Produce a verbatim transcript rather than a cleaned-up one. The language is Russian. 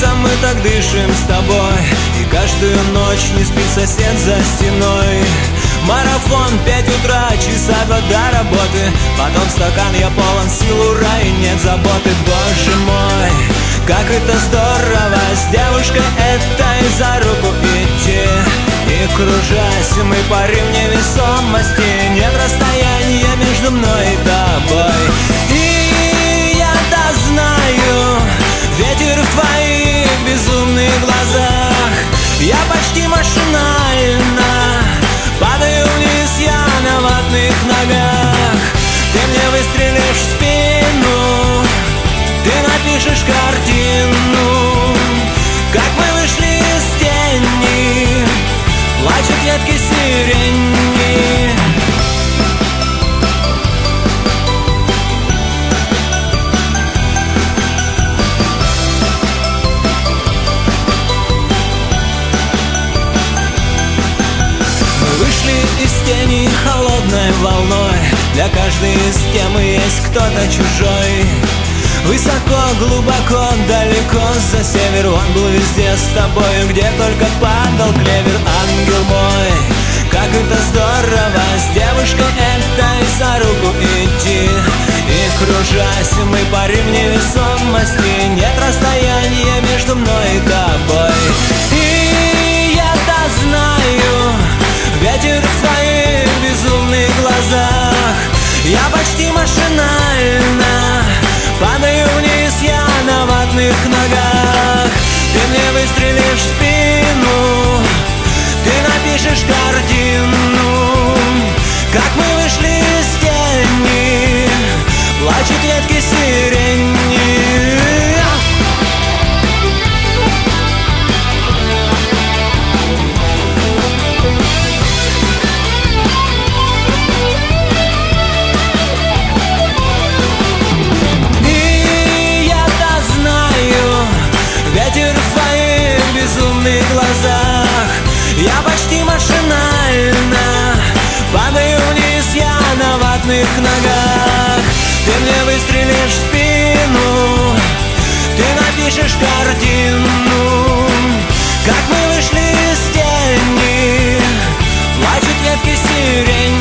лето мы так дышим с тобой, и каждую ночь не спит сосед за стеной. Марафон, пять утра, часа два до работы, потом стакан, я полон сил, ура, и нет заботы. Боже мой, как это здорово с девушкой этой за руку идти. И кружась, мы парим в невесомости, нет расстояния между мной и тобой. И я-то знаю, ветер в твоих безумных глазах. Я почти машинально падаю вниз, я на ватных ногах. Ты мне выстрелишь в спину, ты напишешь картину, как мы вышли из тени, плачут ветки сирени. Мы вышли из тени холодной волной, для каждой из темы есть кто-то чужой. Высоко, глубоко, далеко за север, он был везде с тобой, где только падал клевер. Ангел мой, как это здорово с девушкой этой за руку идти. И кружась, мы парим в невесомости, нет расстояния между мной и тобой. И я-то знаю, ветер в твоих безумных глазах. Я почти машинально падаю вниз, я на ватных ногах. Ты мне выстрелишь в спину, ты напишешь картину, как мы вышли из тени, плачут ветки сирени. Ветер в твоих безумных глазах. Я почти машинально падаю вниз, я на ватных ногах. Ты мне выстрелишь в спину, ты напишешь картину, как мы вышли из тени, плачут ветки сирени.